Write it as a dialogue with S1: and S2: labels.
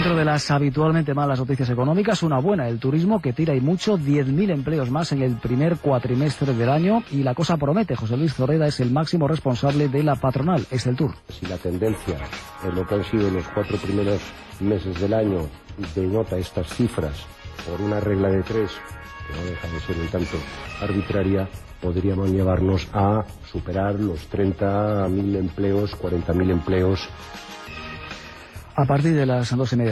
S1: Dentro de las habitualmente malas noticias económicas, una buena: el turismo, que tira y mucho, 10.000 empleos más en el primer cuatrimestre del año, y la cosa promete. José Luis Zorreda es el máximo responsable de la patronal Exceltur.
S2: Si la tendencia en lo que han sido los 4 primeros meses del año denota estas cifras por una regla de 3, que no deja de ser un tanto arbitraria, podríamos llevarnos a superar los 30.000 empleos, 40.000 empleos.
S1: A partir de las 2:30.